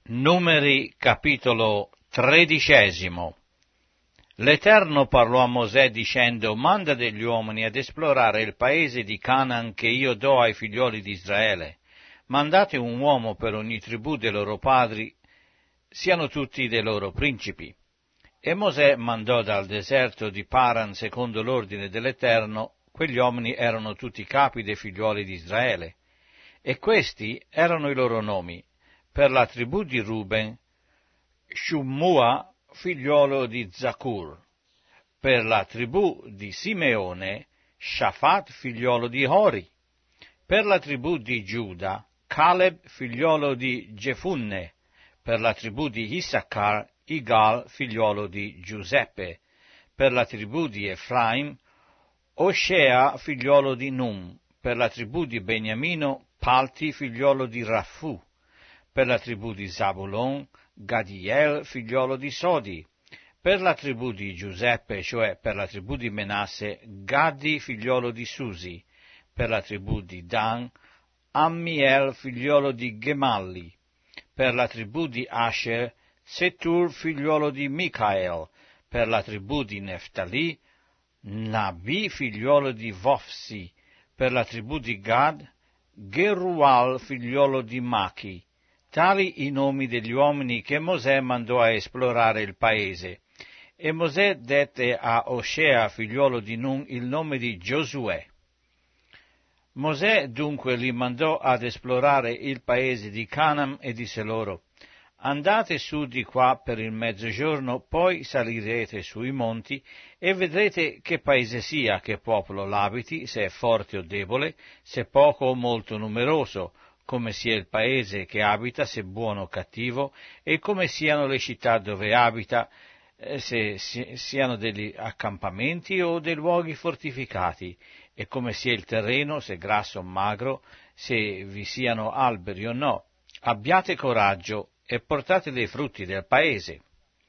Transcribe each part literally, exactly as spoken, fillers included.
Numeri capitolo tredicesimo. L'Eterno parlò a Mosè dicendo: manda degli uomini ad esplorare il paese di Canaan che io do ai figlioli di Israele. Mandate un uomo per ogni tribù dei loro padri, siano tutti dei loro principi. E Mosè mandò dal deserto di Paran, secondo l'ordine dell'Eterno. Quegli uomini erano tutti capi dei figlioli di Israele. E questi erano i loro nomi: per la tribù di Ruben, Shummua, figliolo di Zacur; per la tribù di Simeone, Shafat, figliolo di Hori; per la tribù di Giuda, Caleb, figliolo di Gefunne; per la tribù di Issachar, Igal, figliolo di Giuseppe; per la tribù di Efraim, Oscea, figliolo di Num; per la tribù di Beniamino, Palti, figliolo di Raffu; per la tribù di Zabulon, Gadiel, figliolo di Sodi; per la tribù di Giuseppe, cioè per la tribù di Menasse, Gaddi, figliolo di Susi; per la tribù di Dan, Ammiel, figliolo di Gemalli; per la tribù di Asher, Setur, figliolo di Micael; per la tribù di Neftali, Nabi, figliolo di Vofsi; per la tribù di Gad, Gerual, figliolo di Machi. Tali i nomi degli uomini che Mosè mandò a esplorare il paese. E Mosè dette a Oscea, figliolo di Nun, il nome di Giosuè. Mosè dunque li mandò ad esplorare il paese di Canaan e disse loro: andate su di qua per il mezzogiorno, poi salirete sui monti e vedrete che paese sia, che popolo l'abiti, se è forte o debole, se poco o molto numeroso, come sia il paese che abita, se buono o cattivo, e come siano le città dove abita, se siano degli accampamenti o dei luoghi fortificati, e come sia il terreno, se grasso o magro, se vi siano alberi o no. Abbiate coraggio e portate dei frutti del paese.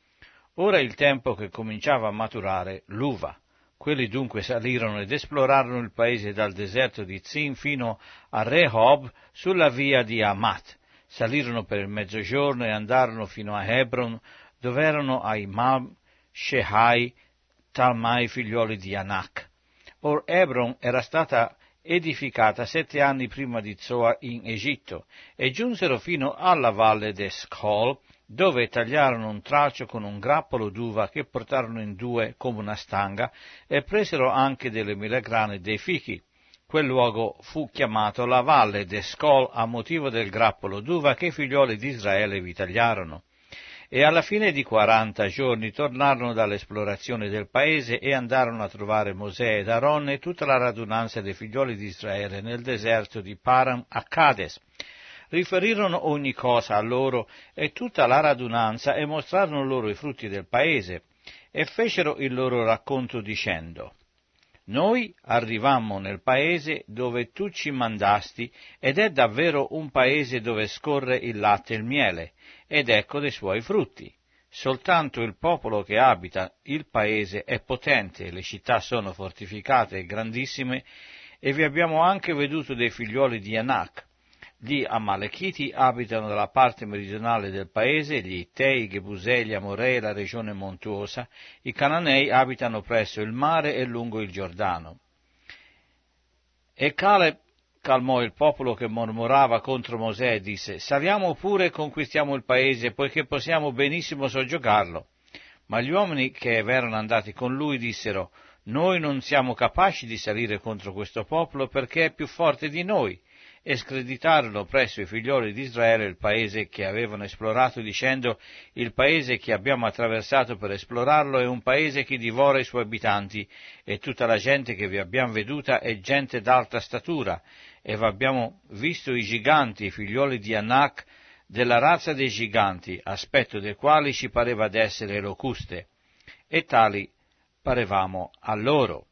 Ora il tempo che cominciava a maturare l'uva. Quelli dunque salirono ed esplorarono il paese dal deserto di Zin fino a Rehob sulla via di Amat. Salirono per il mezzogiorno e andarono fino a Hebron, dove erano Aimam, Shehai, Talmai, figlioli di Anak. Or Hebron era stata edificata sette anni prima di Zoar in Egitto, e giunsero fino alla valle d'Escol, dove tagliarono un tralcio con un grappolo d'uva che portarono in due come una stanga, e presero anche delle melegrane e dei fichi. Quel luogo fu chiamato la valle d'Escol a motivo del grappolo d'uva che i figlioli di Israele vi tagliarono. E alla fine di quaranta giorni tornarono dall'esplorazione del paese e andarono a trovare Mosè ed Aaron e tutta la radunanza dei figlioli di Israele nel deserto di Paran a Cades. Riferirono ogni cosa a loro e tutta la radunanza e mostrarono loro i frutti del paese e fecero il loro racconto dicendo: noi arrivammo nel paese dove tu ci mandasti, ed è davvero un paese dove scorre il latte e il miele, ed ecco dei suoi frutti. Soltanto il popolo che abita il paese è potente, le città sono fortificate e grandissime, e vi abbiamo anche veduto dei figlioli di Anak. Gli Amalechiti abitano dalla parte meridionale del paese, gli Ittei, i Gebusei, gli Amorei, la regione montuosa, i Cananei abitano presso il mare e lungo il Giordano. E Caleb calmò il popolo che mormorava contro Mosè e disse: saliamo pure e conquistiamo il paese, poiché possiamo benissimo soggiogarlo. Ma gli uomini che erano andati con lui dissero: noi non siamo capaci di salire contro questo popolo perché è più forte di noi. E screditarono presso i figlioli di Israele il paese che avevano esplorato, dicendo: il paese che abbiamo attraversato per esplorarlo è un paese che divora i suoi abitanti, e tutta la gente che vi abbiamo veduta è gente d'alta statura, e abbiamo visto i giganti, i figlioli di Anak, della razza dei giganti, aspetto dei quali ci pareva d'essere locuste, e tali parevamo a loro.